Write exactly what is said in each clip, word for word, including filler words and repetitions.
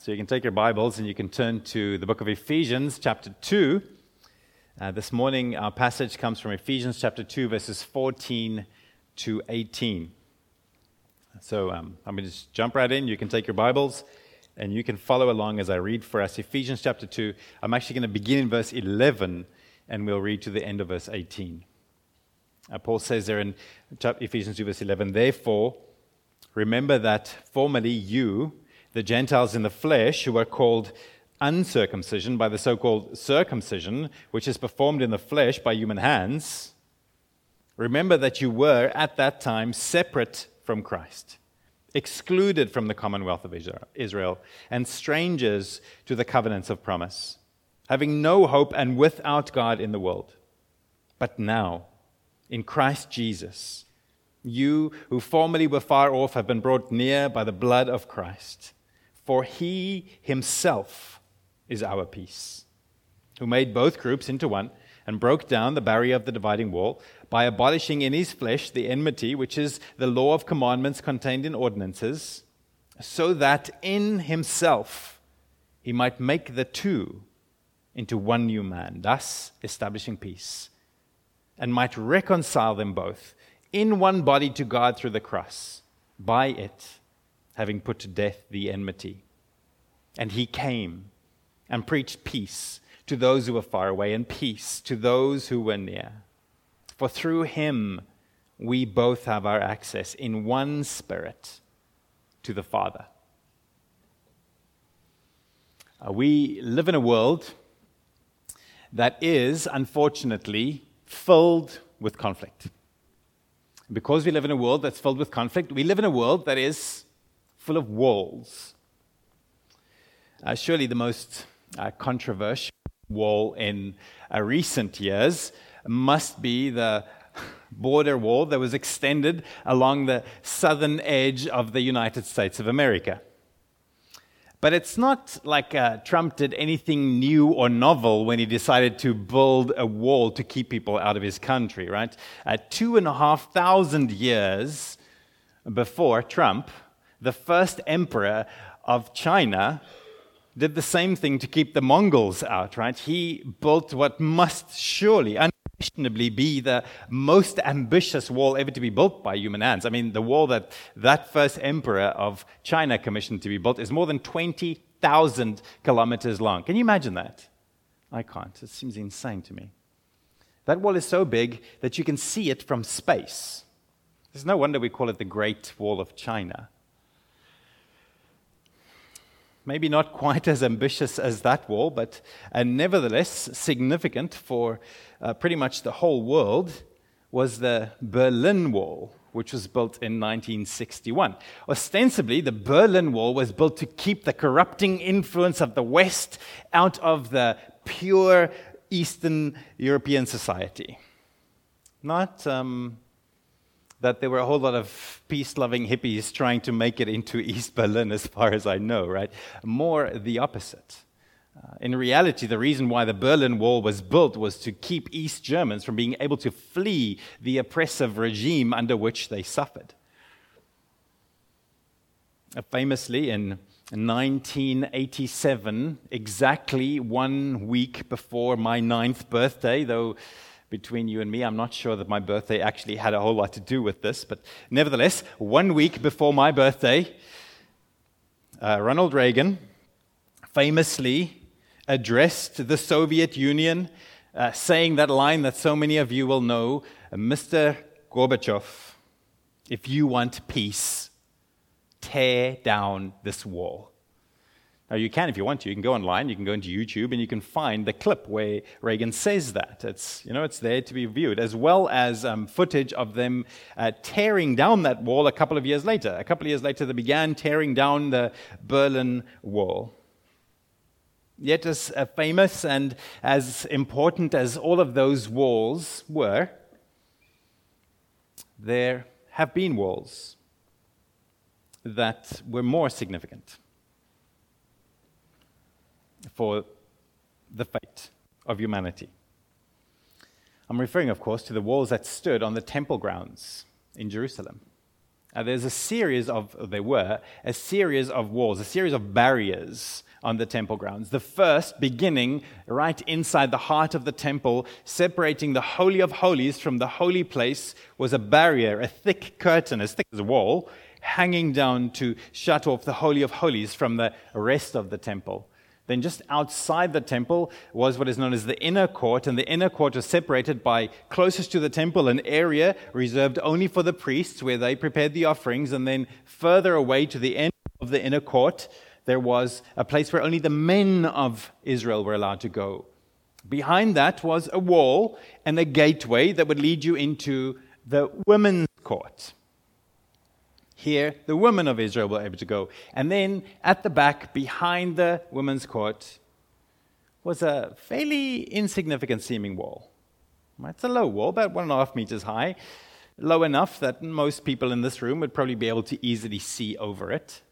So you can take your Bibles and you can turn to the book of Ephesians, chapter two. Uh, this morning, our passage comes from Ephesians chapter two, verses fourteen to eighteen. So um, I'm going to just jump right in. You can take your Bibles and you can follow along as I read for us. Ephesians chapter two. I'm actually going to begin in verse eleven and we'll read to the end of verse eighteen. Uh, Paul says there in Ephesians two, verse eleven, "Therefore, remember that formerly you, the Gentiles in the flesh, who are called uncircumcision by the so-called circumcision, which is performed in the flesh by human hands, remember that you were at that time separate from Christ, excluded from the commonwealth of Israel, and strangers to the covenants of promise, having no hope and without God in the world. But now, in Christ Jesus, you who formerly were far off have been brought near by the blood of Christ. For he himself is our peace, who made both groups into one and broke down the barrier of the dividing wall by abolishing in his flesh the enmity, which is the law of commandments contained in ordinances, so that in himself he might make the two into one new man, thus establishing peace, and might reconcile them both in one body to God through the cross, by it having put to death the enmity. And he came and preached peace to those who were far away and peace to those who were near. For through him we both have our access in one spirit to the Father." Uh, we live in a world that is, unfortunately, filled with conflict. Because we live in a world that's filled with conflict, we live in a world that is full of walls. Uh, surely the most uh, controversial wall in uh, recent years must be the border wall that was extended along the southern edge of the United States of America. But it's not like uh, Trump did anything new or novel when he decided to build a wall to keep people out of his country, right? Uh, two and a half thousand years before Trump, the first emperor of China did the same thing to keep the Mongols out, right? He built what must surely, unquestionably, be the most ambitious wall ever to be built by human hands. I mean, the wall that that first emperor of China commissioned to be built is more than twenty thousand kilometers long. Can you imagine that? I can't. It seems insane to me. That wall is so big that you can see it from space. There's no wonder we call it the Great Wall of China. Maybe not quite as ambitious as that wall, but uh, nevertheless significant for uh, pretty much the whole world, was the Berlin Wall, which was built in nineteen sixty-one. Ostensibly, the Berlin Wall was built to keep the corrupting influence of the West out of the pure Eastern European society. Not um, that there were a whole lot of peace-loving hippies trying to make it into East Berlin, as far as I know, right? More the opposite. Uh, in reality, the reason why the Berlin Wall was built was to keep East Germans from being able to flee the oppressive regime under which they suffered. Uh, famously, in nineteen eighty-seven, exactly one week before my ninth birthday, though between you and me, I'm not sure that my birthday actually had a whole lot to do with this, but nevertheless, one week before my birthday, uh, Ronald Reagan famously addressed the Soviet Union, uh, saying that line that so many of you will know, "Mister Gorbachev, if you want peace, tear down this wall." Now, you can, if you want to, you can go online, you can go into YouTube, and you can find the clip where Reagan says that. It's, you know, it's there to be viewed, as well as um, footage of them uh, tearing down that wall a couple of years later. A couple of years later, they began tearing down the Berlin Wall. Yet as uh, famous and as important as all of those walls were, there have been walls that were more significant for the fate of humanity. I'm referring, of course, to the walls that stood on the temple grounds in Jerusalem. Uh, there's a series of, there were, a series of walls, a series of barriers on the temple grounds. The first beginning right inside the heart of the temple, separating the Holy of Holies from the holy place, was a barrier, a thick curtain, as thick as a wall, hanging down to shut off the Holy of Holies from the rest of the temple. Then just outside the temple was what is known as the inner court, and the inner court was separated by, closest to the temple, an area reserved only for the priests where they prepared the offerings, and then further away to the end of the inner court, there was a place where only the men of Israel were allowed to go. Behind that was a wall and a gateway that would lead you into the women's court. Here, the women of Israel were able to go. And then at the back, behind the women's court, was a fairly insignificant seeming wall. It's a low wall, about one and a half meters high, low enough that most people in this room would probably be able to easily see over it.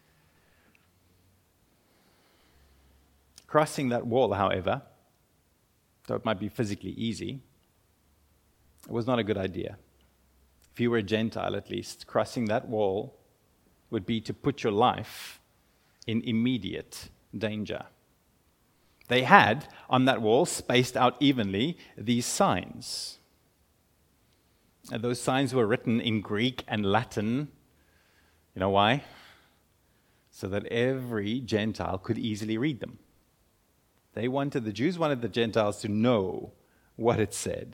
Crossing that wall, however, though it might be physically easy, it was not a good idea. If you were a Gentile, at least, crossing that wall would be to put your life in immediate danger. They had, on that wall, spaced out evenly, these signs. And those signs were written in Greek and Latin. You know why? So that every Gentile could easily read them. They wanted, the Jews wanted the Gentiles to know what it said.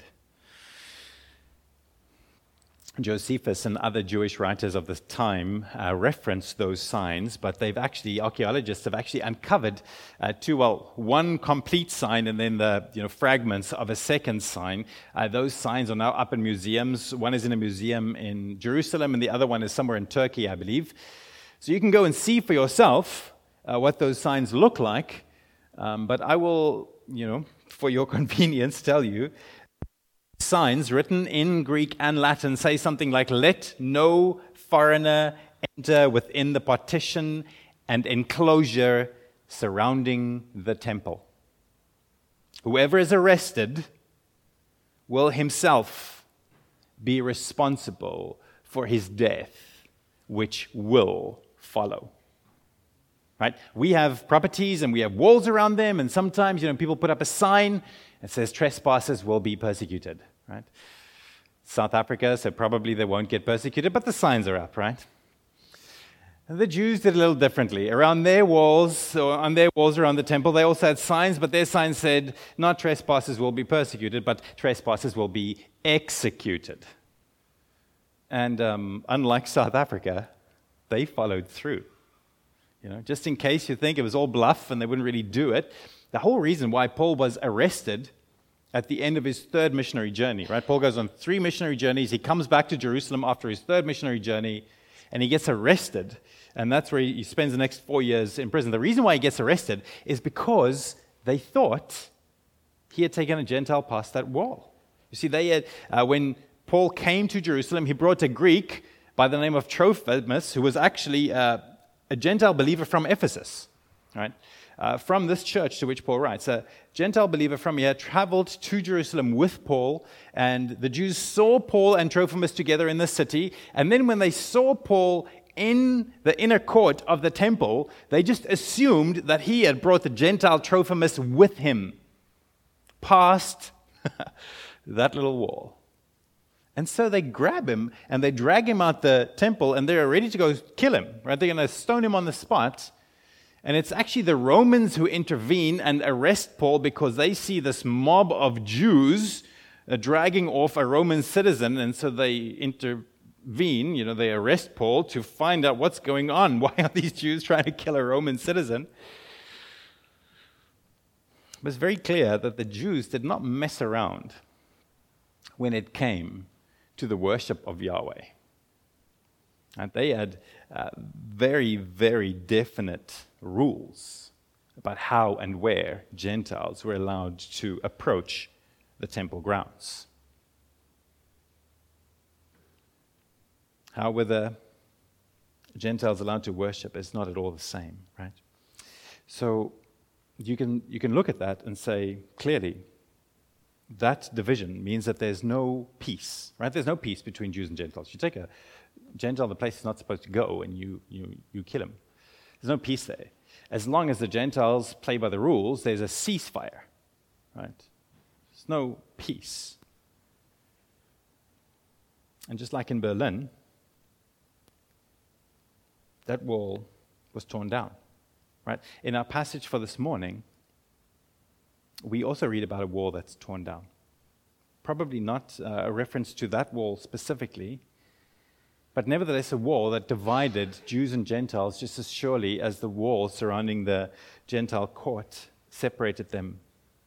Josephus and other Jewish writers of the time uh, reference those signs, but they've actually, archaeologists have actually uncovered uh, two, well, one complete sign and then the you know fragments of a second sign. Uh, those signs are now up in museums. One is in a museum in Jerusalem, and the other one is somewhere in Turkey, I believe. So you can go and see for yourself uh, what those signs look like, um, but I will, you know, for your convenience, tell you. Signs written in Greek and Latin say something like, "Let no foreigner enter within the partition and enclosure surrounding the temple. Whoever is arrested will himself be responsible for his death, which will follow." Right? We have properties and we have walls around them, and sometimes, you know, people put up a sign that says trespassers will be persecuted, right? South Africa, so probably they won't get persecuted, but the signs are up, right? And the Jews did a little differently. Around their walls, or on their walls around the temple, they also had signs, but their signs said, not trespassers will be persecuted, but trespassers will be executed. And um, unlike South Africa, they followed through. You know, just in case you think it was all bluff and they wouldn't really do it, the whole reason why Paul was arrested at the end of his third missionary journey, right? Paul goes on three missionary journeys. He comes back to Jerusalem after his third missionary journey, and he gets arrested. And that's where he spends the next four years in prison. The reason why he gets arrested is because they thought he had taken a Gentile past that wall. You see, they had, uh, when Paul came to Jerusalem, he brought a Greek by the name of Trophimus, who was actually uh, a Gentile believer from Ephesus, right? Uh, from this church to which Paul writes. A Gentile believer from here traveled to Jerusalem with Paul, and the Jews saw Paul and Trophimus together in the city, and then when they saw Paul in the inner court of the temple, they just assumed that he had brought the Gentile Trophimus with him past that little wall. And so they grab him and they drag him out the temple, and they're ready to go kill him, right? They're going to stone him on the spot. And it's actually the Romans who intervene and arrest Paul because they see this mob of Jews uh, dragging off a Roman citizen, and so they intervene, you know, they arrest Paul to find out what's going on. Why are these Jews trying to kill a Roman citizen? But it's very clear that the Jews did not mess around when it came to the worship of Yahweh. And they had uh, very, very definite rules about how and where Gentiles were allowed to approach the temple grounds. How were the Gentiles allowed to worship is not at all the same, right? So you can you can look at that and say, clearly, that division means that there's no peace, right? There's no peace between Jews and Gentiles. You take a Gentile the place he's not supposed to go, and you, you, you kill him. There's no peace there. As long as the Gentiles play by the rules, there's a ceasefire, right? There's no peace. And just like in Berlin, that wall was torn down, right? In our passage for this morning, we also read about a wall that's torn down. Probably not uh, a reference to that wall specifically, but nevertheless a wall that divided Jews and Gentiles just as surely as the wall surrounding the Gentile court separated them.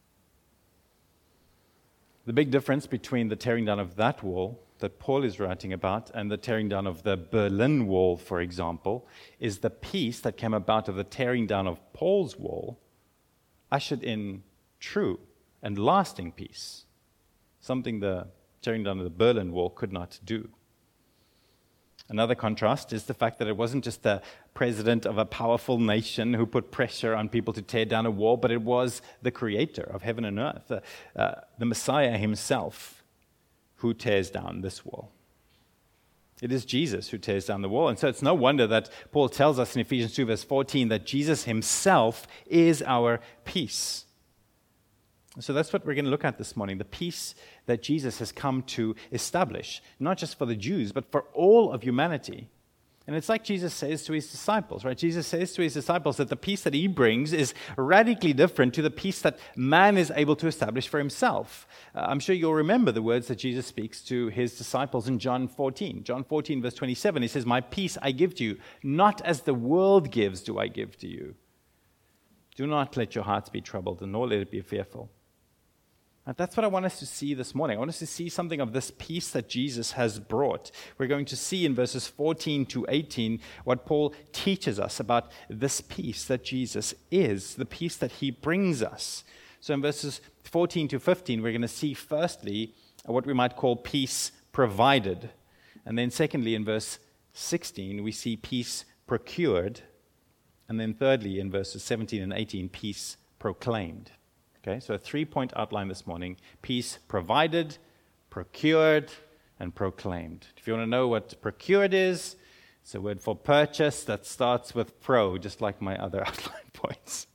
The big difference between the tearing down of that wall that Paul is writing about and the tearing down of the Berlin Wall, for example, is the peace that came about of the tearing down of Paul's wall ushered in true and lasting peace, something the tearing down of the Berlin Wall could not do. Another contrast is the fact that it wasn't just the president of a powerful nation who put pressure on people to tear down a wall, but it was the creator of heaven and earth, uh, uh, the Messiah himself, who tears down this wall. It is Jesus who tears down the wall. And so it's no wonder that Paul tells us in Ephesians two, verse fourteen, that Jesus himself is our peace. So that's what we're going to look at this morning, the peace that Jesus has come to establish, not just for the Jews, but for all of humanity. And it's like Jesus says to his disciples, right? Jesus says to his disciples that the peace that he brings is radically different to the peace that man is able to establish for himself. Uh, I'm sure you'll remember the words that Jesus speaks to his disciples in John fourteen. John fourteen, verse twenty-seven, he says, "My peace I give to you, not as the world gives do I give to you. Do not let your hearts be troubled, and nor let it be fearful." And that's what I want us to see this morning. I want us to see something of this peace that Jesus has brought. We're going to see in verses fourteen to eighteen what Paul teaches us about this peace that Jesus is, the peace that he brings us. So in verses fourteen to fifteen, we're going to see firstly what we might call peace provided. And then secondly, in verse sixteen, we see peace procured. And then thirdly, in verses seventeen and eighteen, peace proclaimed. Okay, so a three-point outline this morning: peace provided, procured, and proclaimed. If you want to know what procured is, it's a word for purchase that starts with pro, just like my other outline points.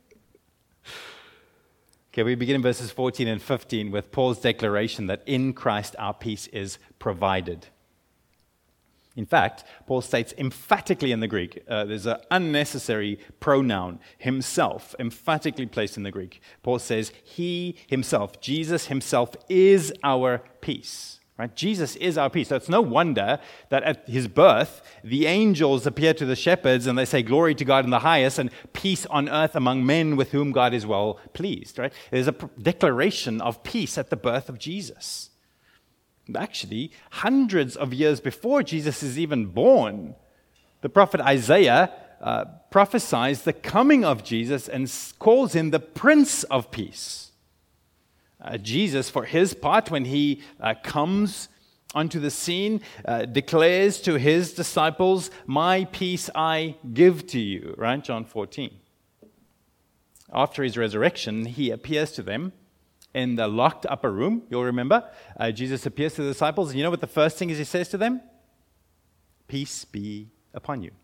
Okay, we begin in verses fourteen and fifteen with Paul's declaration that in Christ our peace is provided. In fact, Paul states emphatically in the Greek, uh, there's an unnecessary pronoun, himself, emphatically placed in the Greek. Paul says he himself, Jesus himself, is our peace. Right? Jesus is our peace. So it's no wonder that at his birth, the angels appear to the shepherds and they say, "Glory to God in the highest, and peace on earth among men with whom God is well pleased." Right? There's a declaration of peace at the birth of Jesus. Actually, hundreds of years before Jesus is even born, the prophet Isaiah uh, prophesies the coming of Jesus and calls him the Prince of Peace. Uh, Jesus, for his part, when he uh, comes onto the scene, uh, declares to his disciples, "My peace I give to you," right? John fourteen. After his resurrection, he appears to them in the locked upper room. You'll remember, uh, Jesus appears to the disciples, and you know what the first thing is he says to them? "Peace be upon you.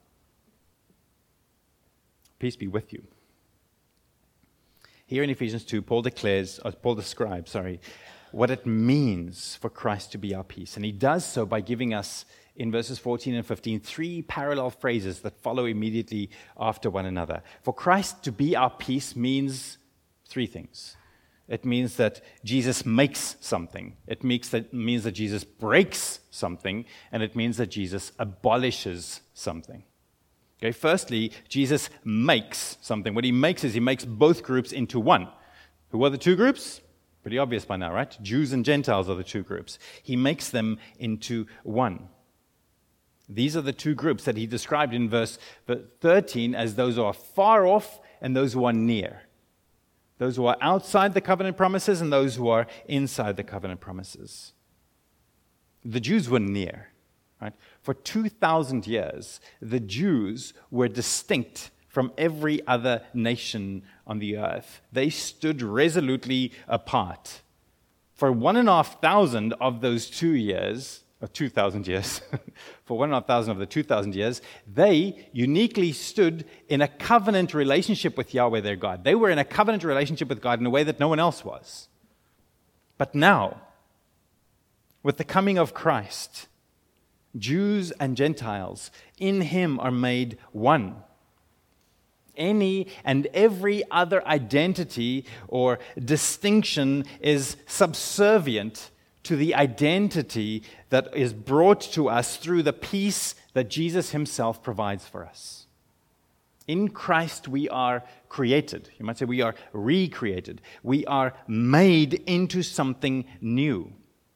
Peace be with you." Here in Ephesians two, Paul declares, or Paul describes, sorry, what it means for Christ to be our peace. And he does so by giving us, in verses fourteen and fifteen, three parallel phrases that follow immediately after one another. For Christ to be our peace means three things. It means that Jesus makes something. It means that, means that Jesus breaks something. And it means that Jesus abolishes something. Okay, firstly, Jesus makes something. What he makes is he makes both groups into one. Who are the two groups? Pretty obvious by now, right? Jews and Gentiles are the two groups. He makes them into one. These are the two groups that he described in verse thirteen as those who are far off and those who are near. Those who are outside the covenant promises and those who are inside the covenant promises. The Jews were near. Right? For two thousand years, the Jews were distinct from every other nation on the earth. They stood resolutely apart. For one and a half thousand of those two years, or two thousand years, for one and a half thousand of the two thousand years, they uniquely stood in a covenant relationship with Yahweh their God. They were in a covenant relationship with God in a way that no one else was. But now, with the coming of Christ, Jews and Gentiles in Him are made one. Any and every other identity or distinction is subservient to the identity that is brought to us through the peace that Jesus Himself provides for us. In Christ we are created. You might say we are recreated. We are made into something new.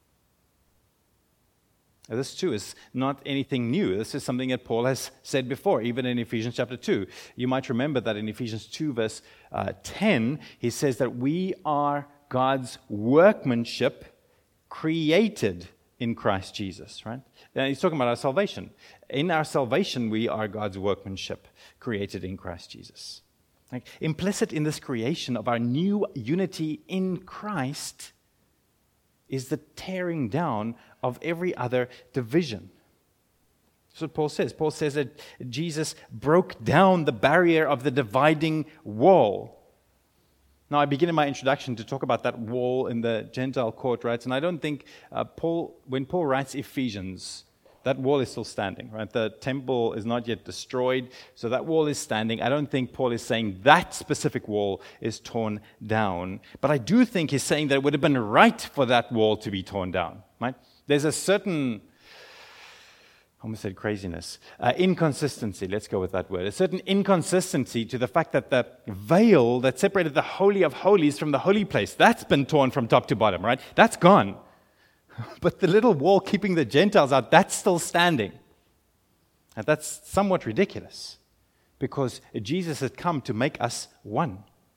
Now, this too is not anything new. This is something that Paul has said before, even in Ephesians chapter two. You might remember that in Ephesians two verse uh, ten, he says that we are God's workmanship created in Christ Jesus, right? Now he's talking about our salvation. In our salvation, we are God's workmanship created in Christ Jesus. Like, implicit in this creation of our new unity in Christ is the tearing down of every other division. That's what Paul says. Paul says that Jesus broke down the barrier of the dividing wall. Now, I begin in my introduction to talk about that wall in the Gentile court, right? And I don't think uh, Paul, when Paul writes Ephesians, that wall is still standing, right? The temple is not yet destroyed, so that wall is standing. I don't think Paul is saying that specific wall is torn down. But I do think he's saying that it would have been right for that wall to be torn down, right? There's a certain, I almost said craziness, uh, inconsistency, let's go with that word, a certain inconsistency to the fact that the veil that separated the Holy of Holies from the holy place, that's been torn from top to bottom, right? That's gone. But the little wall keeping the Gentiles out, that's still standing. And that's somewhat ridiculous because Jesus had come to make us one.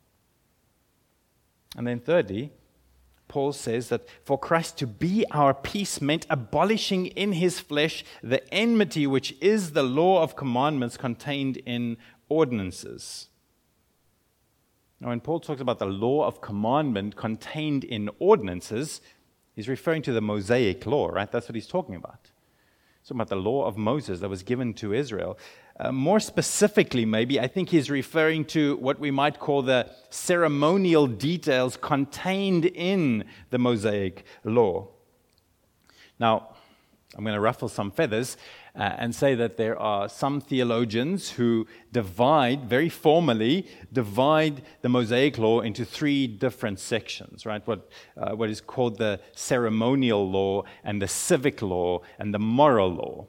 And then thirdly, Paul says that for Christ to be our peace meant abolishing in His flesh the enmity which is the law of commandments contained in ordinances. Now, when Paul talks about the law of commandment contained in ordinances, he's referring to the Mosaic law, right? That's what he's talking about. He's talking about the law of Moses that was given to Israel. Uh, more specifically, maybe, I think he's referring to what we might call the ceremonial details contained in the Mosaic law. Now, I'm going to ruffle some feathers uh, and say that there are some theologians who divide, very formally, divide the Mosaic law into three different sections, right? What, uh, what is called the ceremonial law and the civic law and the moral law.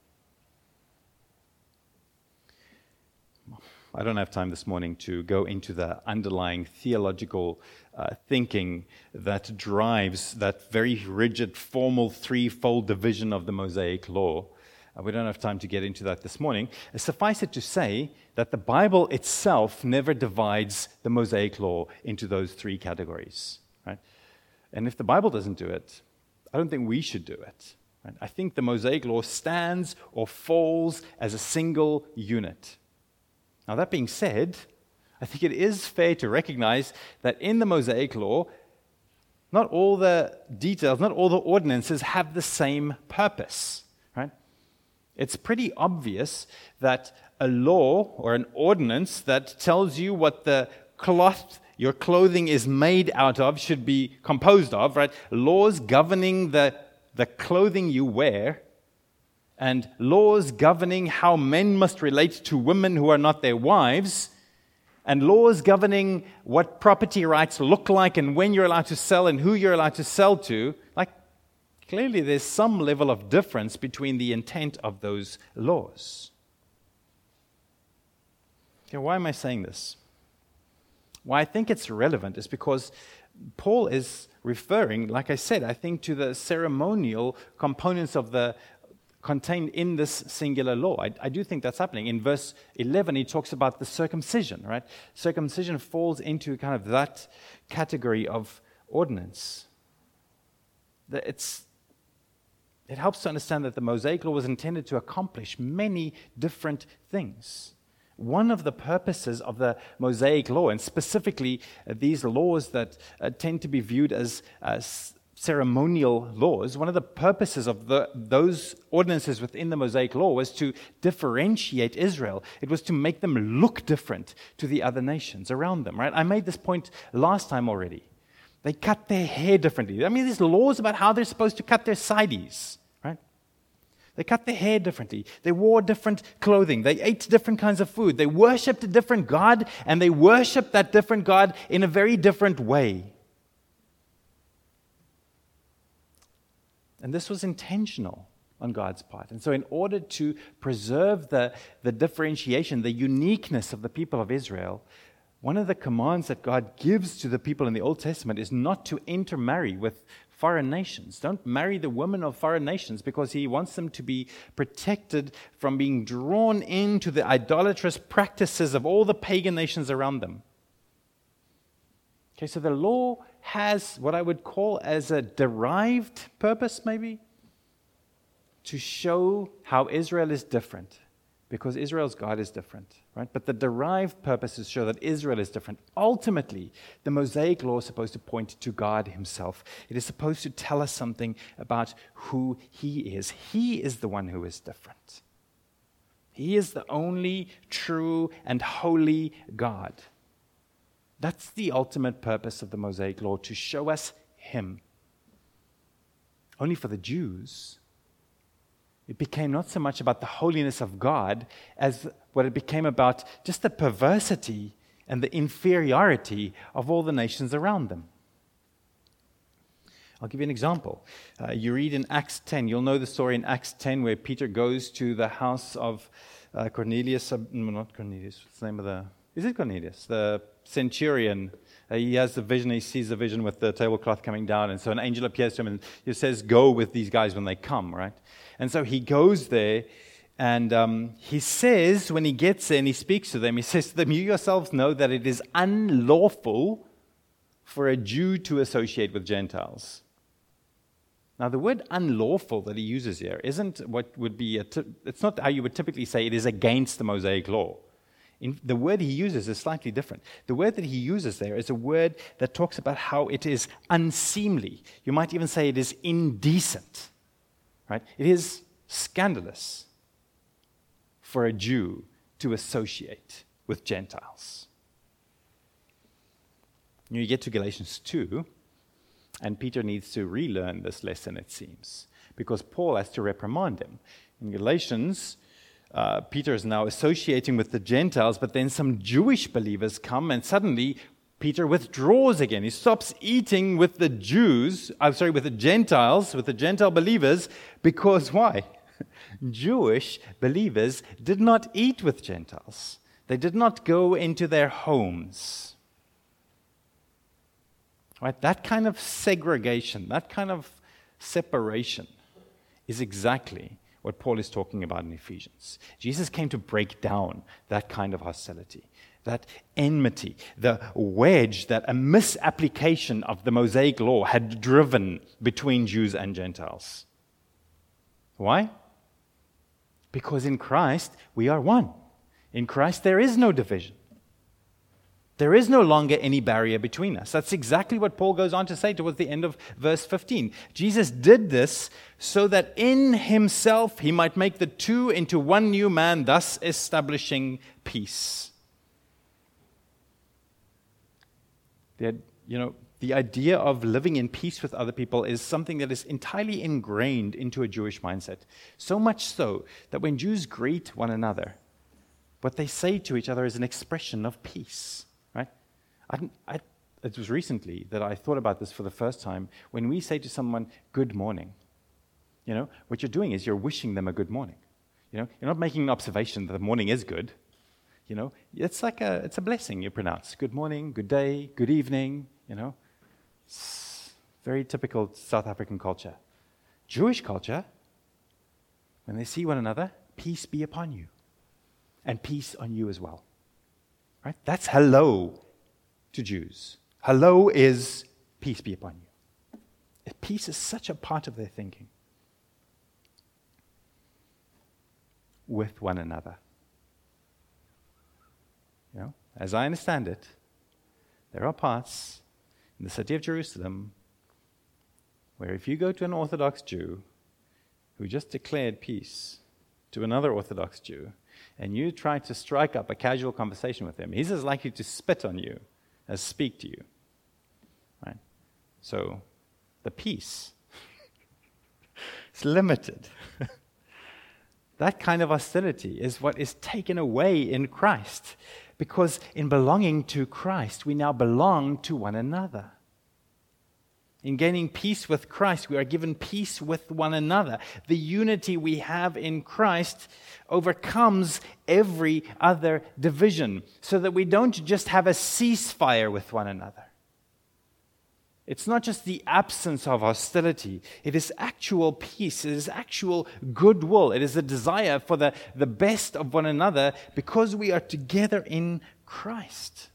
I don't have time this morning to go into the underlying theological uh, thinking that drives that very rigid, formal, threefold division of the Mosaic law. Uh, we don't have time to get into that this morning. Uh, suffice it to say that the Bible itself never divides the Mosaic law into those three categories. Right? And if the Bible doesn't do it, I don't think we should do it. Right? I think the Mosaic law stands or falls as a single unit. Now, that being said, I think it is fair to recognize that in the Mosaic law, not all the details, not all the ordinances have the same purpose, right? It's pretty obvious that a law or an ordinance that tells you what the cloth your clothing is made out of should be composed of, right? Laws governing the, the clothing you wear, and laws governing how men must relate to women who are not their wives, and laws governing what property rights look like and when you're allowed to sell and who you're allowed to sell to. Like, clearly there's some level of difference between the intent of those laws. Okay, why am I saying this? Why I think it's relevant is because Paul is referring, like I said, I think to the ceremonial components of the contained in this singular law. I, I do think that's happening. In verse eleven, he talks about the circumcision, right? Circumcision falls into kind of that category of ordinance. The, it's, it helps to understand that the Mosaic law was intended to accomplish many different things. One of the purposes of the Mosaic law, and specifically uh, these laws that uh, tend to be viewed as uh, ceremonial laws, one of the purposes of the, those ordinances within the Mosaic Law was to differentiate Israel. It was to make them look different to the other nations around them, right? I made this point last time already. They cut their hair differently. I mean, there's laws about how they're supposed to cut their sides, right? They cut their hair differently. They wore different clothing. They ate different kinds of food. They worshipped a different God, and they worshipped that different God in a very different way. And this was intentional on God's part. And so in order to preserve the, the differentiation, the uniqueness of the people of Israel, one of the commands that God gives to the people in the Old Testament is not to intermarry with foreign nations. Don't marry the women of foreign nations, because he wants them to be protected from being drawn into the idolatrous practices of all the pagan nations around them. Okay, so the law has what I would call as a derived purpose, maybe, to show how Israel is different, because Israel's God is different, right? But the derived purpose is to show that Israel is different. Ultimately, the Mosaic Law is supposed to point to God himself. It is supposed to tell us something about who he is. He is the one who is different. He is the only true and holy God. That's the ultimate purpose of the Mosaic Law, to show us him. Only for the Jews, it became not so much about the holiness of God as what it became about just the perversity and the inferiority of all the nations around them. I'll give you an example. Uh, you read in Acts ten, you'll know the story in Acts ten where Peter goes to the house of uh, Cornelius, uh, no, not Cornelius, what's the name of the, is it Cornelius? The centurion. Uh, he has the vision, he sees the vision with the tablecloth coming down, and so an angel appears to him and he says, go with these guys when they come, right? And so he goes there, and um, he says, when he gets there and he speaks to them, he says to them, you yourselves know that it is unlawful for a Jew to associate with Gentiles. Now, the word unlawful that he uses here isn't what would be, a t- it's not how you would typically say it is against the Mosaic Law. In, the word he uses is slightly different. The word that he uses there is a word that talks about how it is unseemly. You might even say it is indecent. Right? It is scandalous for a Jew to associate with Gentiles. You get to Galatians two, and Peter needs to relearn this lesson, it seems, because Paul has to reprimand him. In Galatians, Uh, Peter is now associating with the Gentiles, but then some Jewish believers come, and suddenly Peter withdraws again. He stops eating with the Jews, I'm sorry, with the Gentiles, with the Gentile believers, because why? Jewish believers did not eat with Gentiles. They did not go into their homes. Right? That kind of segregation, that kind of separation is exactly what Paul is talking about in Ephesians. Jesus came to break down that kind of hostility, that enmity, the wedge that a misapplication of the Mosaic Law had driven between Jews and Gentiles. Why? Because in Christ we are one. In Christ there is no division. There is no longer any barrier between us. That's exactly what Paul goes on to say towards the end of verse fifteen. Jesus did this so that in himself he might make the two into one new man, thus establishing peace. The, you know, the idea of living in peace with other people is something that is entirely ingrained into a Jewish mindset. So much so that when Jews greet one another, what they say to each other is an expression of peace. I, I, it was recently that I thought about this for the first time. When we say to someone, good morning, you know, what you're doing is you're wishing them a good morning. You know, you're not making an observation that the morning is good. You know, it's like a, it's a blessing you pronounce. Good morning, good day, good evening, you know. It's very typical South African culture. Jewish culture, when they see one another, peace be upon you. And peace on you as well. Right? That's hello to Jews. Hello is peace be upon you. Peace is such a part of their thinking. With one another. You know, as I understand it, there are parts in the city of Jerusalem where if you go to an Orthodox Jew who just declared peace to another Orthodox Jew, and you try to strike up a casual conversation with him, he's as likely to spit on you as speak to you. Right? So, the peace is limited. That kind of hostility is what is taken away in Christ, because in belonging to Christ, we now belong to one another. In gaining peace with Christ, we are given peace with one another. The unity we have in Christ overcomes every other division, so that we don't just have a ceasefire with one another. It's not just the absence of hostility. It is actual peace. It is actual goodwill. It is a desire for the, the best of one another because we are together in Christ.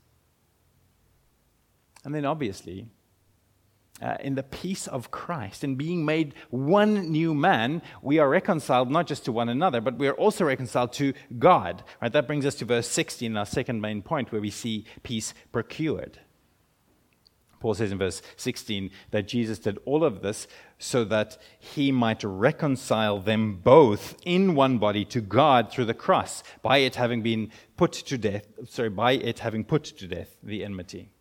And then obviously, Uh, in the peace of Christ, in being made one new man, we are reconciled not just to one another, but we are also reconciled to God. Right? That brings us to verse sixteen, our second main point, where we see peace procured. Paul says in verse sixteen that Jesus did all of this so that he might reconcile them both in one body to God through the cross, by it having been put to death, sorry, by it having put to death the enmity.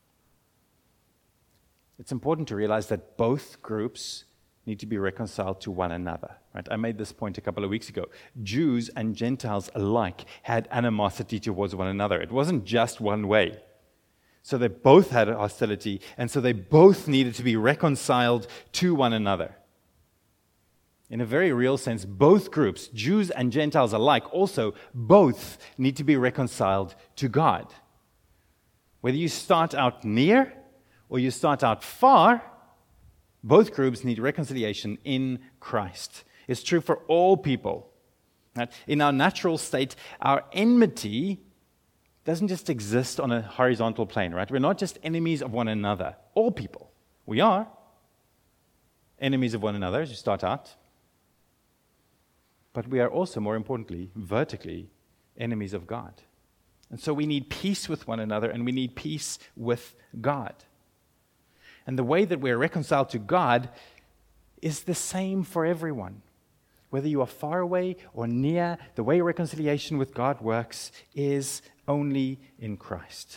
It's important to realize that both groups need to be reconciled to one another. Right? I made this point a couple of weeks ago. Jews and Gentiles alike had animosity towards one another. It wasn't just one way. So they both had hostility, and so they both needed to be reconciled to one another. In a very real sense, both groups, Jews and Gentiles alike, also both need to be reconciled to God. Whether you start out near or you start out far, both groups need reconciliation in Christ. It's true for all people. Right? In our natural state, our enmity doesn't just exist on a horizontal plane, right? We're not just enemies of one another. All people. We are enemies of one another as you start out. But we are also, more importantly, vertically, enemies of God. And so we need peace with one another, and we need peace with God. And the way that we're reconciled to God is the same for everyone. Whether you are far away or near, the way reconciliation with God works is only in Christ.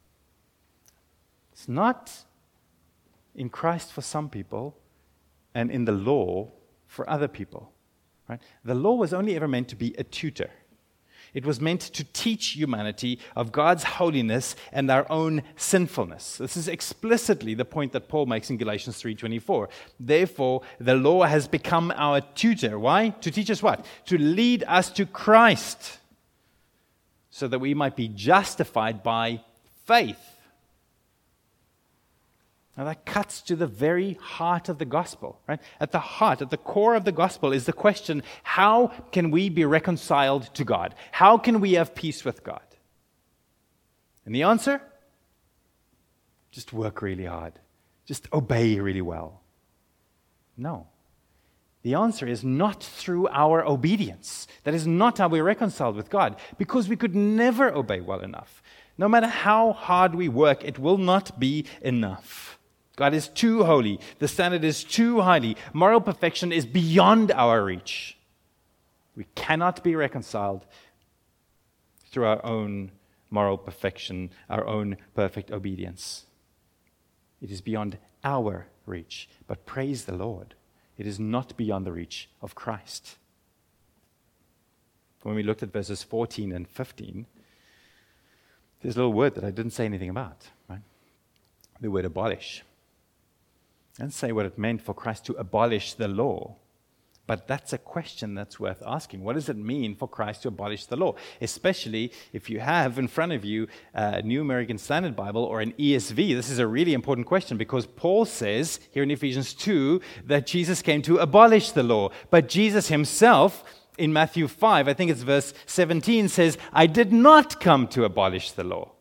It's not in Christ for some people and in the law for other people. Right? The law was only ever meant to be a tutor. It was meant to teach humanity of God's holiness and our own sinfulness. This is explicitly the point that Paul makes in Galatians three twenty-four. Therefore, the law has become our tutor. Why? To teach us what? To lead us to Christ, so that we might be justified by faith. Now that cuts to the very heart of the gospel, right? At the heart, at the core of the gospel is the question, how can we be reconciled to God? How can we have peace with God? And the answer? Just work really hard. Just obey really well. No. The answer is not through our obedience. That is not how we're reconciled with God, because we could never obey well enough. No matter how hard we work, it will not be enough. God is too holy. The standard is too highly. Moral perfection is beyond our reach. We cannot be reconciled through our own moral perfection, our own perfect obedience. It is beyond our reach. But praise the Lord, it is not beyond the reach of Christ. When we looked at verses fourteen and fifteen, there's a little word that I didn't say anything about, right? The word abolish. I didn't say what it meant for Christ to abolish the law, but that's a question that's worth asking. What does it mean for Christ to abolish the law? Especially if you have in front of you a New American Standard Bible or an E S V. This is a really important question, because Paul says here in Ephesians two that Jesus came to abolish the law, but Jesus himself in Matthew five, I think it's verse seventeen, says, I did not come to abolish the law.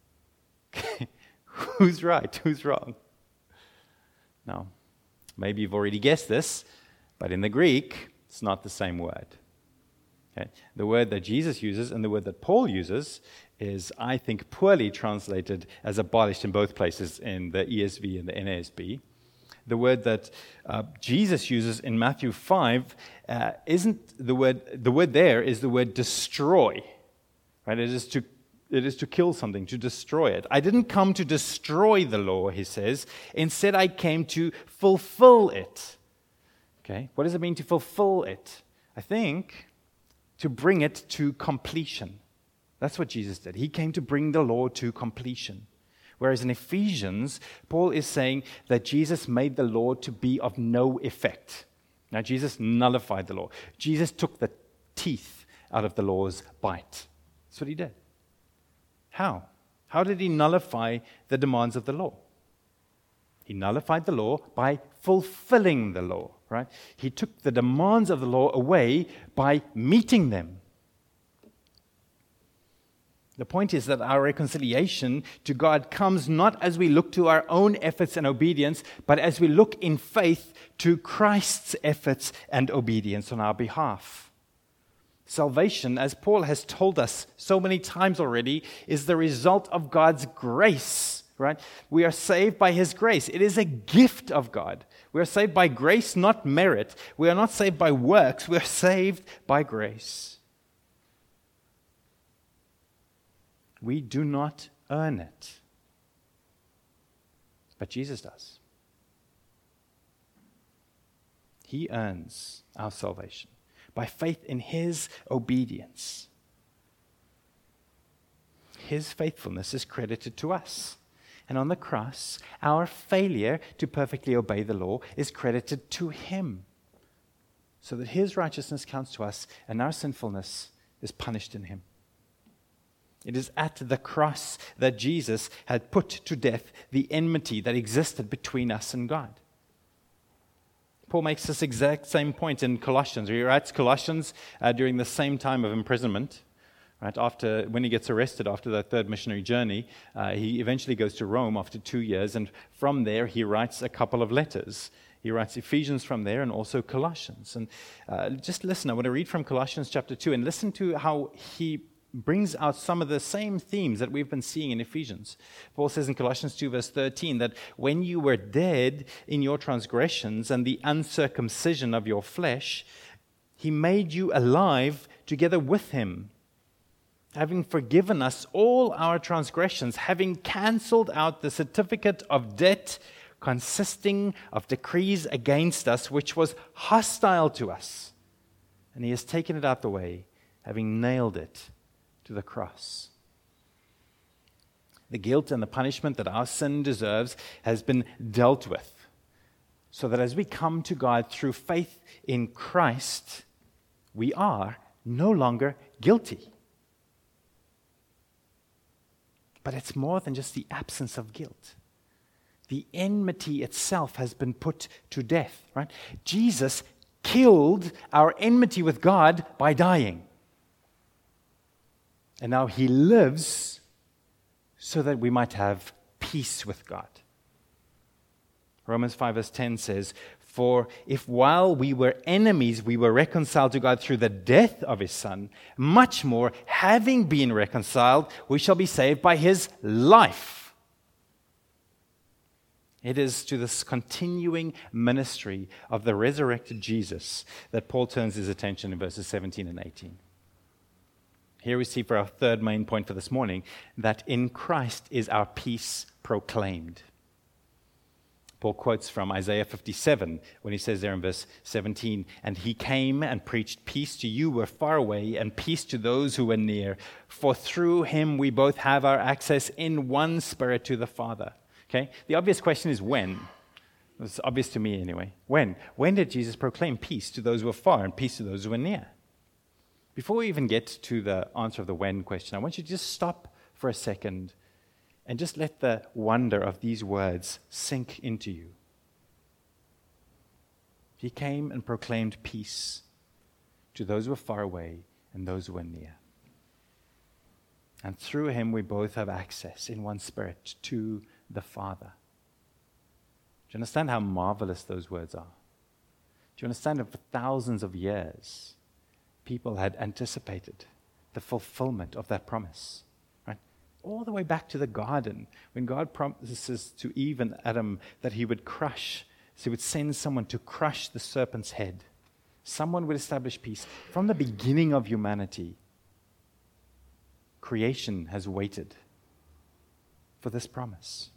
Who's right? Who's wrong? Now, maybe you've already guessed this, but in the Greek, it's not the same word. Okay? The word that Jesus uses and the word that Paul uses is, I think, poorly translated as abolished in both places, in the E S V and the N A S B. The word that uh, Jesus uses in Matthew five uh, isn't the word, the word there is the word destroy. Right? It is to It is to kill something, to destroy it. I didn't come to destroy the law, he says. Instead, I came to fulfill it. Okay? What does it mean to fulfill it? I think to bring it to completion. That's what Jesus did. He came to bring the law to completion. Whereas in Ephesians, Paul is saying that Jesus made the law to be of no effect. Now, Jesus nullified the law. Jesus took the teeth out of the law's bite. That's what he did. How? How did he nullify the demands of the law? He nullified the law by fulfilling the law, right? He took the demands of the law away by meeting them. The point is that our reconciliation to God comes not as we look to our own efforts and obedience, but as we look in faith to Christ's efforts and obedience on our behalf. Salvation, as Paul has told us so many times already, is the result of God's grace, right? We are saved by His grace. It is a gift of God. We are saved by grace, not merit. We are not saved by works. We are saved by grace. We do not earn it, but Jesus does. He earns our salvation by faith in His obedience. His faithfulness is credited to us. And on the cross, our failure to perfectly obey the law is credited to Him, so that His righteousness counts to us and our sinfulness is punished in Him. It is at the cross that Jesus had put to death the enmity that existed between us and God. Paul makes this exact same point in Colossians. He writes Colossians uh, during the same time of imprisonment. Right, after, when he gets arrested after that third missionary journey, uh, he eventually goes to Rome after two years, and from there he writes a couple of letters. He writes Ephesians from there and also Colossians. And uh, just listen, I want to read from Colossians chapter two, and listen to how he brings out some of the same themes that we've been seeing in Ephesians. Paul says in Colossians two verse thirteen that when you were dead in your transgressions and the uncircumcision of your flesh, He made you alive together with Him, having forgiven us all our transgressions, having cancelled out the certificate of debt consisting of decrees against us, which was hostile to us. And He has taken it out the way, having nailed it to the cross. The guilt and the punishment that our sin deserves has been dealt with, so that as we come to God through faith in Christ, we are no longer guilty. But it's more than just the absence of guilt. The enmity itself has been put to death, right? Jesus killed our enmity with God by dying. And now He lives so that we might have peace with God. Romans five verse ten says, "For if while we were enemies we were reconciled to God through the death of His Son, much more, having been reconciled, we shall be saved by His life." It is to this continuing ministry of the resurrected Jesus that Paul turns his attention in verses seventeen and eighteen. Here we see for our third main point for this morning that in Christ is our peace proclaimed. Paul quotes from Isaiah fifty-seven when he says there in verse seventeen, "And He came and preached peace to you who were far away and peace to those who were near. For through Him we both have our access in one Spirit to the Father." Okay? The obvious question is when? It's obvious to me anyway. When? When did Jesus proclaim peace to those who were far and peace to those who were near? Before we even get to the answer of the when question, I want you to just stop for a second and just let the wonder of these words sink into you. He came and proclaimed peace to those who were far away and those who were near. And through Him we both have access in one Spirit to the Father. Do you understand how marvelous those words are? Do you understand that for thousands of years, people had anticipated the fulfillment of that promise, right? All the way back to the garden, when God promises to Eve and Adam that He would crush So he would send someone to crush the serpent's head. Someone would establish peace. From the beginning of humanity, creation has waited for this promise.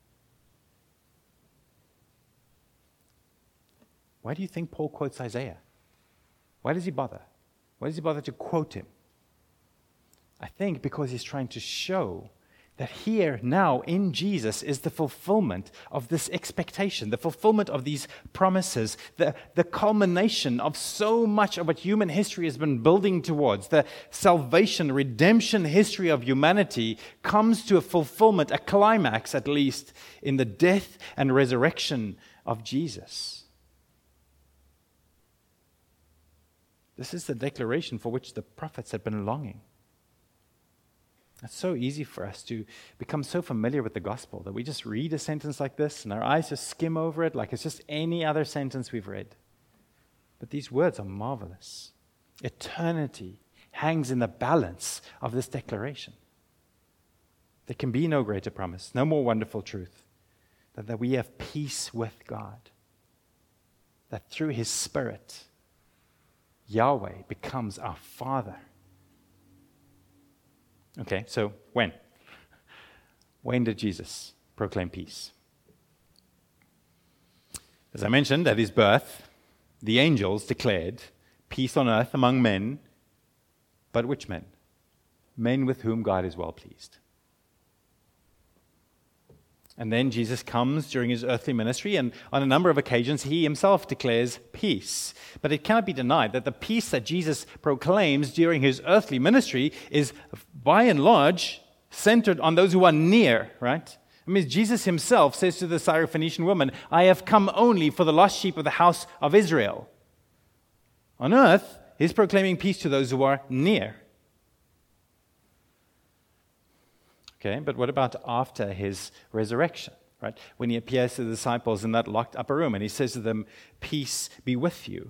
Why do you think Paul quotes Isaiah? Why does he bother? Why does he bother to quote him? I think because he's trying to show that here, now, in Jesus, is the fulfillment of this expectation, the fulfillment of these promises, the, the culmination of so much of what human history has been building towards. The salvation, redemption history of humanity comes to a fulfillment, a climax at least, in the death and resurrection of Jesus. This is the declaration for which the prophets had been longing. It's so easy for us to become so familiar with the gospel that we just read a sentence like this and our eyes just skim over it like it's just any other sentence we've read. But these words are marvelous. Eternity hangs in the balance of this declaration. There can be no greater promise, no more wonderful truth than that we have peace with God. That through His Spirit, Yahweh becomes our Father. Okay, so when? When did Jesus proclaim peace? As I mentioned, at his birth, the angels declared peace on earth among men, but which men? Men with whom God is well pleased. And then Jesus comes during his earthly ministry, and on a number of occasions he himself declares peace. But it cannot be denied that the peace that Jesus proclaims during his earthly ministry is, by and large, centered on those who are near, right? I mean, Jesus himself says to the Syrophoenician woman, I have come only for the lost sheep of the house of Israel. On earth, he's proclaiming peace to those who are near. Okay, but what about after his resurrection, right? When he appears to the disciples in that locked upper room and he says to them, peace be with you.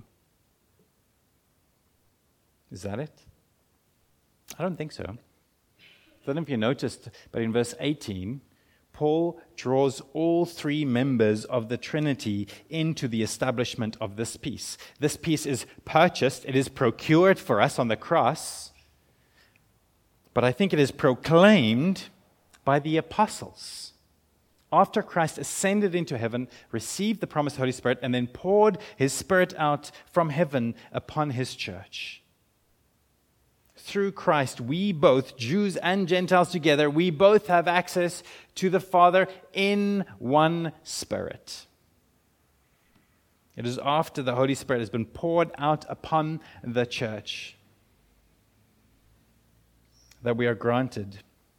Is that it? I don't think so. I don't know if you noticed, but in verse eighteen, Paul draws all three members of the Trinity into the establishment of this peace. This peace is purchased, it is procured for us on the cross, but I think it is proclaimed by the apostles. After Christ ascended into heaven, received the promised Holy Spirit, and then poured his Spirit out from heaven upon his church. Through Christ, we both, Jews and Gentiles together, we both have access to the Father in one Spirit. It is after the Holy Spirit has been poured out upon the church that we are granted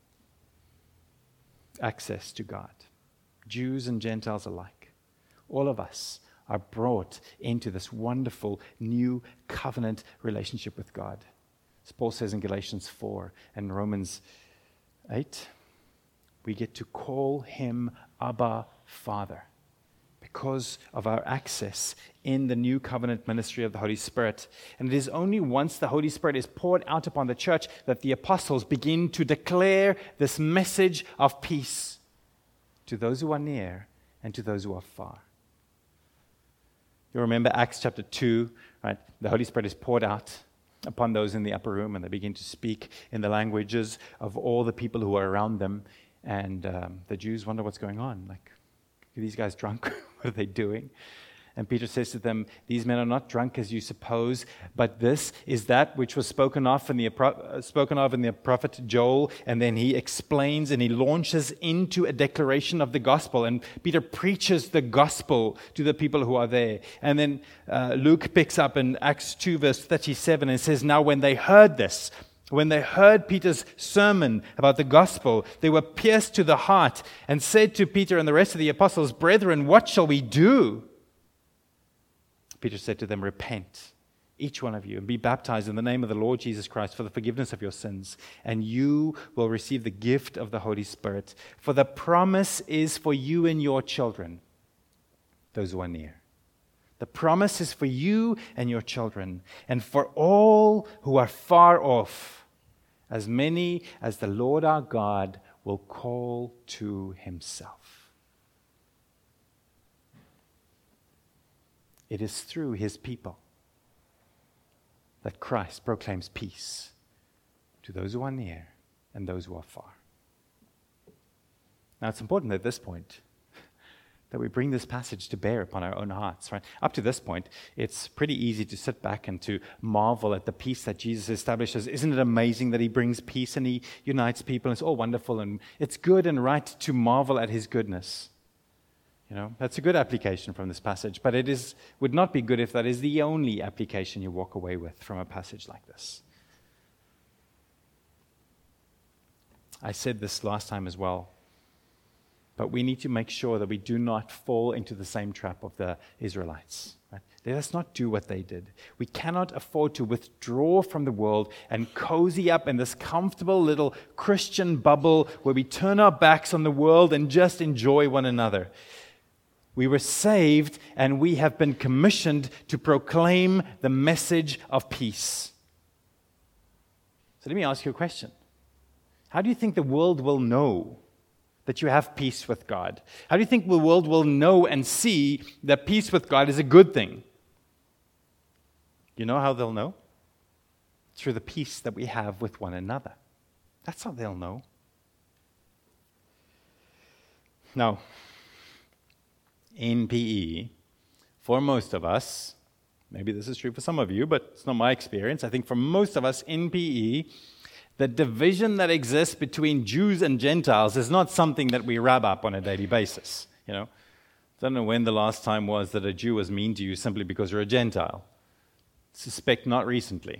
access to God. Jews and Gentiles alike. All of us are brought into this wonderful new covenant relationship with God. As Paul says in Galatians four and Romans eight, we get to call him Abba, Father, because of our access in the new covenant ministry of the Holy Spirit. And it is only once the Holy Spirit is poured out upon the church that the apostles begin to declare this message of peace to those who are near and to those who are far. You remember Acts chapter two, right? The Holy Spirit is poured out upon those in the upper room, and they begin to speak in the languages of all the people who are around them. And um, the Jews wonder what's going on. Like, are these guys drunk? What are they doing? And Peter says to them, these men are not drunk as you suppose, but this is that which was spoken of in the uh, spoken of in the prophet Joel. And then he explains and he launches into a declaration of the gospel. And Peter preaches the gospel to the people who are there. And then uh, Luke picks up in Acts two verse thirty-seven and says, now when they heard this, when they heard Peter's sermon about the gospel, they were pierced to the heart and said to Peter and the rest of the apostles, brethren, what shall we do? Peter said to them, repent, each one of you, and be baptized in the name of the Lord Jesus Christ for the forgiveness of your sins, and you will receive the gift of the Holy Spirit. For the promise is for you and your children, those who are near. The promise is for you and your children, and for all who are far off, as many as the Lord our God will call to himself. It is through his people that Christ proclaims peace to those who are near and those who are far. Now, it's important at this point that we bring this passage to bear upon our own hearts, right? Up to this point, it's pretty easy to sit back and to marvel at the peace that Jesus establishes. Isn't it amazing that he brings peace and he unites people? And it's all wonderful and it's good and right to marvel at his goodness. You know, that's a good application from this passage, but it is would not be good if that is the only application you walk away with from a passage like this. I said this last time as well, but we need to make sure that we do not fall into the same trap of the Israelites. Right? Let us not do what they did. We cannot afford to withdraw from the world and cozy up in this comfortable little Christian bubble where we turn our backs on the world and just enjoy one another. We were saved and we have been commissioned to proclaim the message of peace. So let me ask you a question. How do you think the world will know that you have peace with God? How do you think the world will know and see that peace with God is a good thing? You know how they'll know? Through the peace that we have with one another. That's how they'll know. Now, in P E, for most of us, maybe this is true for some of you, but it's not my experience. I think for most of us in P E, the division that exists between Jews and Gentiles is not something that we rub up on a daily basis. You know, I don't know when the last time was that a Jew was mean to you simply because you're a Gentile. Suspect not recently.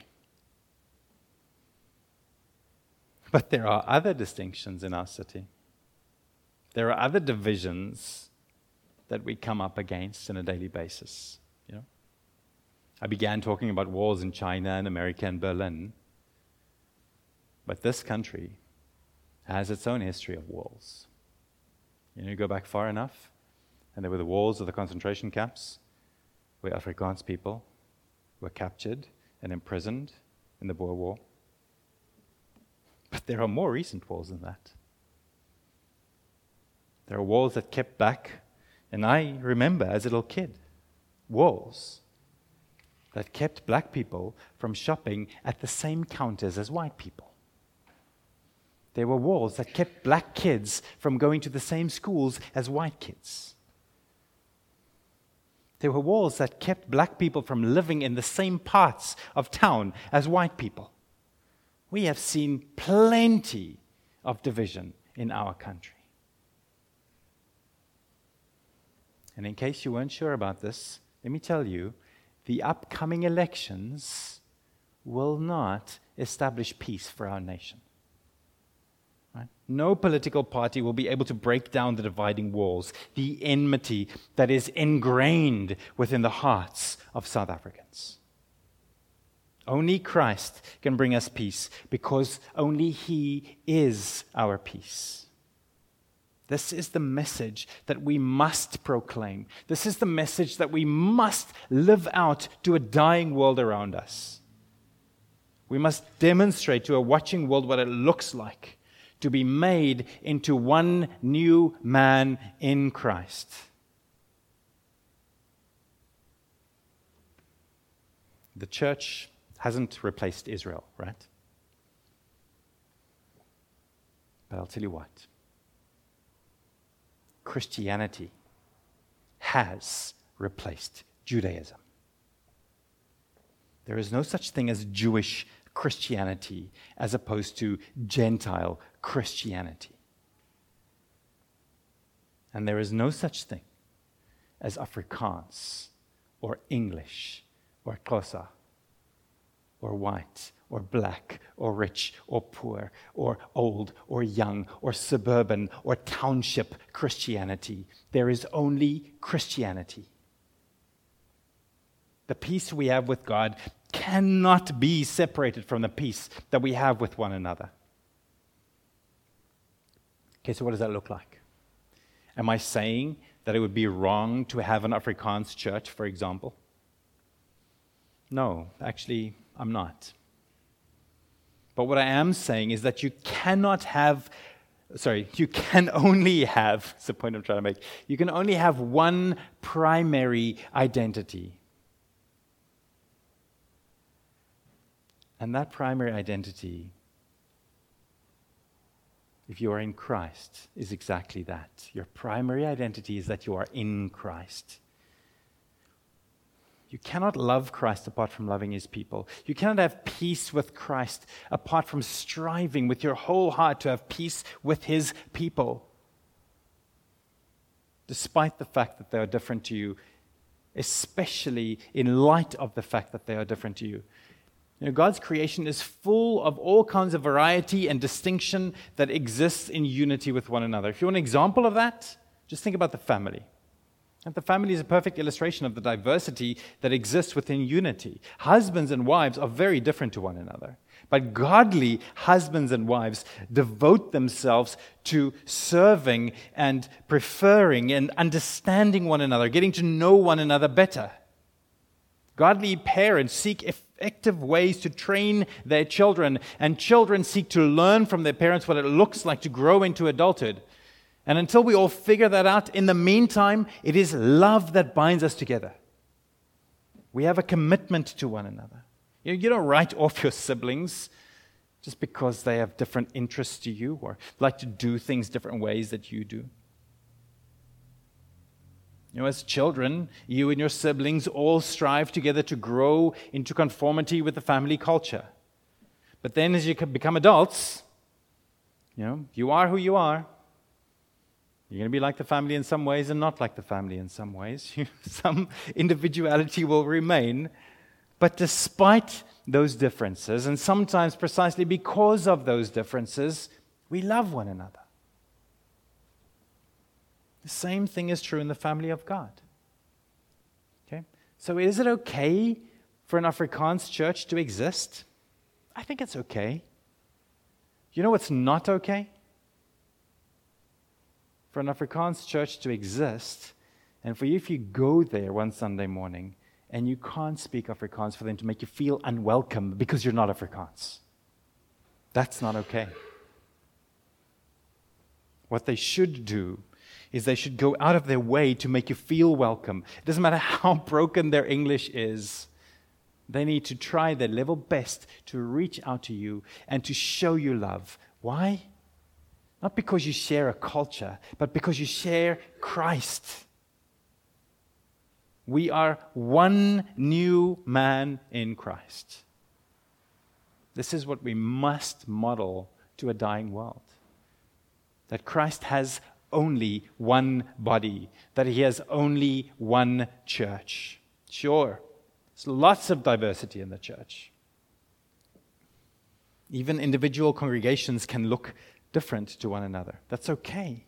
But there are other distinctions in our city. There are other divisions that we come up against on a daily basis. You know, I began talking about wars in China and America and Berlin. But this country has its own history of walls. You know, you go back far enough, and there were the walls of the concentration camps, where Afrikaans people were captured and imprisoned in the Boer War. But there are more recent walls than that. There are walls that kept back, and I remember as a little kid, walls that kept black people from shopping at the same counters as white people. There were walls that kept black kids from going to the same schools as white kids. There were walls that kept black people from living in the same parts of town as white people. We have seen plenty of division in our country. And in case you weren't sure about this, let me tell you, the upcoming elections will not establish peace for our nation. Right? No political party will be able to break down the dividing walls, the enmity that is ingrained within the hearts of South Africans. Only Christ can bring us peace because only He is our peace. This is the message that we must proclaim. This is the message that we must live out to a dying world around us. We must demonstrate to a watching world what it looks like to be made into one new man in Christ. The church hasn't replaced Israel, right? But I'll tell you what. Christianity has replaced Judaism. There is no such thing as Jewish Christianity as opposed to Gentile Christianity. And there is no such thing as Afrikaans or English or Xhosa or white or black or rich or poor or old or young or suburban or township Christianity. There is only Christianity. The peace we have with God cannot be separated from the peace that we have with one another. Okay, so what does that look like? Am I saying that it would be wrong to have an Afrikaans church, for example? No, actually, I'm not. But what I am saying is that you cannot have sorry, you can only have, that's the point I'm trying to make, you can only have one primary identity. And that primary identity, if you are in Christ, is exactly that. Your primary identity is that you are in Christ. You cannot love Christ apart from loving his people. You cannot have peace with Christ apart from striving with your whole heart to have peace with his people. Despite the fact that they are different to you, especially in light of the fact that they are different to you. You know, God's creation is full of all kinds of variety and distinction that exists in unity with one another. If you want an example of that, just think about the family. And the family is a perfect illustration of the diversity that exists within unity. Husbands and wives are very different to one another. But godly husbands and wives devote themselves to serving and preferring and understanding one another, getting to know one another better. Godly parents seek effective ways to train their children, and children seek to learn from their parents what it looks like to grow into adulthood. And until we all figure that out, in the meantime, it is love that binds us together. We have a commitment to one another. You know, you don't write off your siblings just because they have different interests to you or like to do things different ways that you do. You know, as children, you and your siblings all strive together to grow into conformity with the family culture. But then as you become adults, you know, you are who you are. You're going to be like the family in some ways and not like the family in some ways. Some individuality will remain. But despite those differences, and sometimes precisely because of those differences, we love one another. The same thing is true in the family of God. Okay? So is it okay for an Afrikaans church to exist? I think it's okay. You know what's not okay? For an Afrikaans church to exist, and for you, if you go there one Sunday morning and you can't speak Afrikaans, for them to make you feel unwelcome because you're not Afrikaans. That's not okay. What they should do is they should go out of their way to make you feel welcome. It doesn't matter how broken their English is. They need to try their level best to reach out to you and to show you love. Why? Not because you share a culture, but because you share Christ. We are one new man in Christ. This is what we must model to a dying world. That Christ has only one body, that he has only one church. Sure, there's lots of diversity in the church. Even individual congregations can look different to one another. That's okay.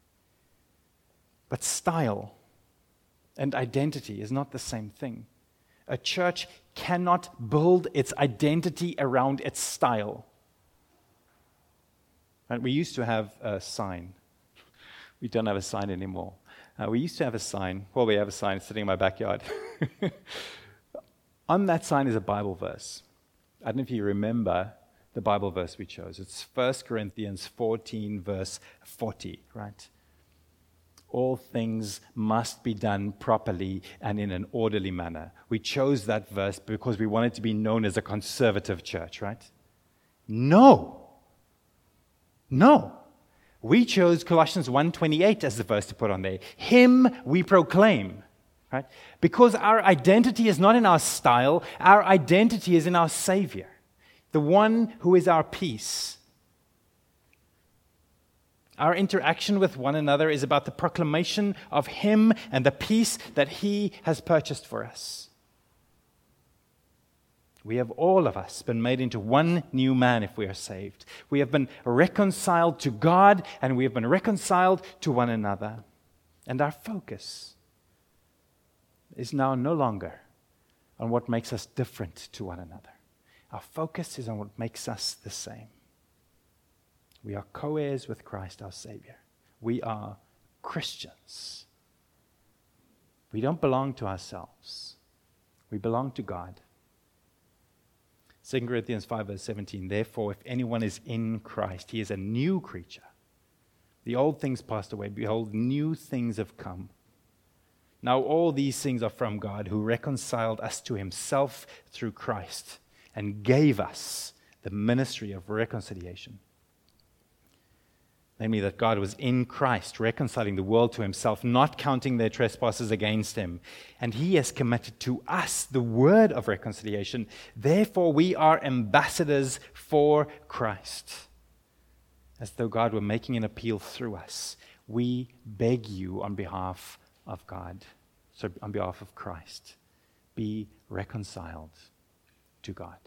But style and identity is not the same thing. A church cannot build its identity around its style. And we used to have a sign. We don't have a sign anymore. Uh, we used to have a sign. Well, we have a sign sitting in my backyard. On that sign is a Bible verse. I don't know if you remember the Bible verse we chose. It's First Corinthians fourteen, verse forty, right? All things must be done properly and in an orderly manner. We chose that verse because we wanted to be known as a conservative church, right? No. No. We chose Colossians one twenty-eight as the verse to put on there. Him we proclaim, right? Because our identity is not in our style, our identity is in our Savior, the one who is our peace. Our interaction with one another is about the proclamation of Him and the peace that He has purchased for us. We have all of us been made into one new man if we are saved. We have been reconciled to God and we have been reconciled to one another. And our focus is now no longer on what makes us different to one another. Our focus is on what makes us the same. We are co-heirs with Christ our Savior. We are Christians. We don't belong to ourselves. We belong to God. Second Corinthians five, verse seventeen, therefore, if anyone is in Christ, he is a new creature. The old things passed away. Behold, new things have come. Now all these things are from God, who reconciled us to himself through Christ and gave us the ministry of reconciliation. Namely, that God was in Christ, reconciling the world to himself, not counting their trespasses against him. And he has committed to us the word of reconciliation. Therefore, we are ambassadors for Christ. As though God were making an appeal through us, we beg you on behalf of God, so on behalf of Christ, be reconciled to God.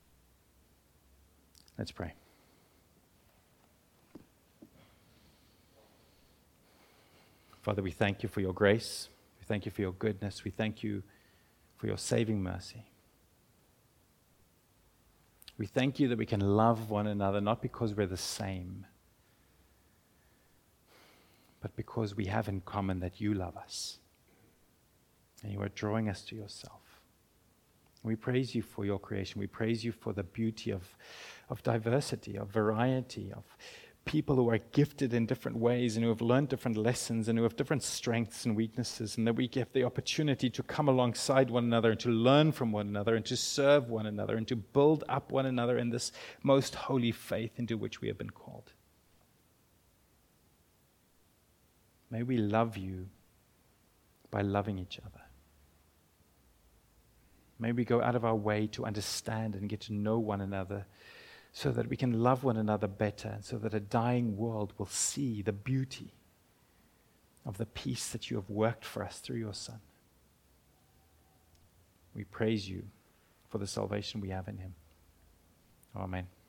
Let's pray. Father, we thank you for your grace. We thank you for your goodness. We thank you for your saving mercy. We thank you that we can love one another not because we're the same, but because we have in common that you love us and you are drawing us to yourself. We praise you for your creation. We praise you for the beauty of, of diversity, of variety, of people who are gifted in different ways and who have learned different lessons and who have different strengths and weaknesses, and that we get the opportunity to come alongside one another and to learn from one another and to serve one another and to build up one another in this most holy faith into which we have been called. May we love you by loving each other. May we go out of our way to understand and get to know one another so that we can love one another better, and so that a dying world will see the beauty of the peace that you have worked for us through your Son. We praise you for the salvation we have in him. Amen.